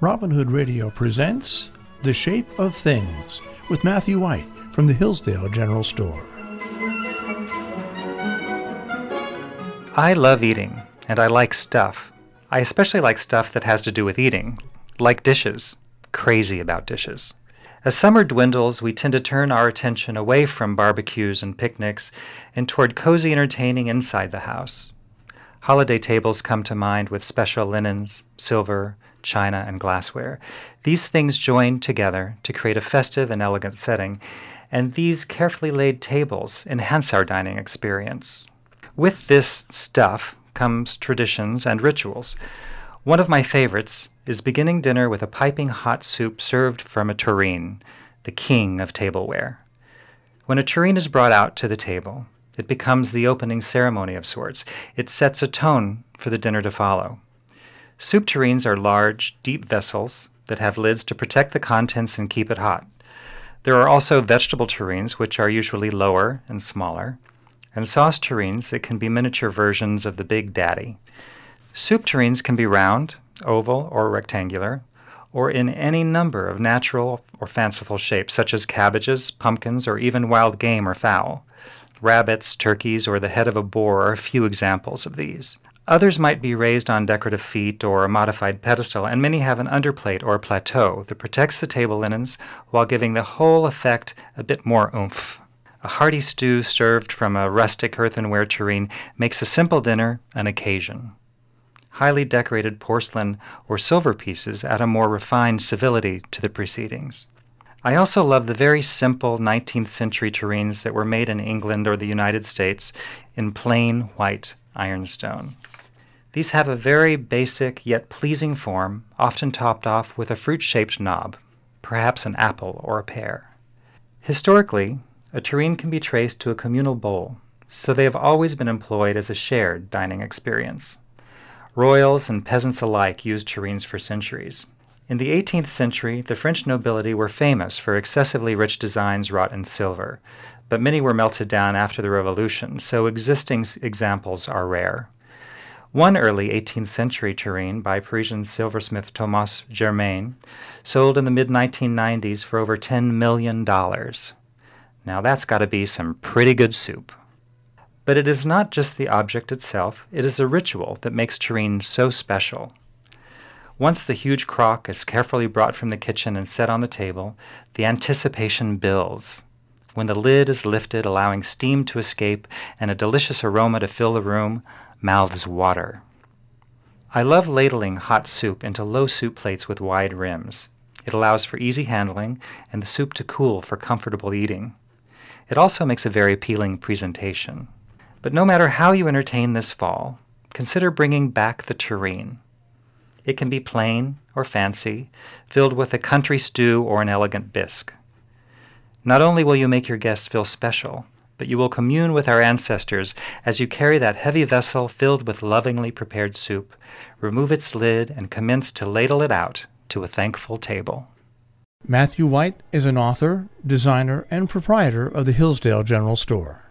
Robin Hood Radio presents The Shape of Things with Matthew White from the Hillsdale General Store. I love eating, and I like stuff. I especially like stuff that has to do with eating, like dishes. Crazy about dishes. As summer dwindles, we tend to turn our attention away from barbecues and picnics and toward cozy entertaining inside the house. Holiday tables come to mind with special linens, silver, china, and glassware. These things join together to create a festive and elegant setting, and these carefully laid tables enhance our dining experience. With this stuff comes traditions and rituals. One of my favorites is beginning dinner with a piping hot soup served from a tureen, the king of tableware. When a tureen is brought out to the table, it becomes the opening ceremony of sorts. It sets a tone for the dinner to follow. Soup tureens are large, deep vessels that have lids to protect the contents and keep it hot. There are also vegetable tureens, which are usually lower and smaller, and sauce tureens that can be miniature versions of the Big Daddy. Soup tureens can be round, oval, or rectangular, or in any number of natural or fanciful shapes, such as cabbages, pumpkins, or even wild game or fowl. Rabbits, turkeys, or the head of a boar are a few examples of these. Others might be raised on decorative feet or a modified pedestal, and many have an underplate or plateau that protects the table linens while giving the whole effect a bit more oomph. A hearty stew served from a rustic earthenware tureen makes a simple dinner an occasion. Highly decorated porcelain or silver pieces add a more refined civility to the proceedings. I also love the very simple 19th century tureens that were made in England or the United States in plain white ironstone. These have a very basic yet pleasing form, often topped off with a fruit-shaped knob, perhaps an apple or a pear. Historically, a tureen can be traced to a communal bowl, so they have always been employed as a shared dining experience. Royals and peasants alike used tureens for centuries. In the 18th century, the French nobility were famous for excessively rich designs wrought in silver, but many were melted down after the Revolution, so existing examples are rare. One early 18th century tureen by Parisian silversmith Thomas Germain sold in the mid-1990s for over $10 million. Now that's got to be some pretty good soup. But it is not just the object itself, it is a ritual that makes tureens so special. Once the huge crock is carefully brought from the kitchen and set on the table, the anticipation builds. When the lid is lifted, allowing steam to escape and a delicious aroma to fill the room, mouths water. I love ladling hot soup into low soup plates with wide rims. It allows for easy handling and the soup to cool for comfortable eating. It also makes a very appealing presentation. But no matter how you entertain this fall, consider bringing back the tureen. It can be plain or fancy, filled with a country stew or an elegant bisque. Not only will you make your guests feel special, but you will commune with our ancestors as you carry that heavy vessel filled with lovingly prepared soup, remove its lid, and commence to ladle it out to a thankful table. Matthew White is an author, designer, and proprietor of the Hillsdale General Store.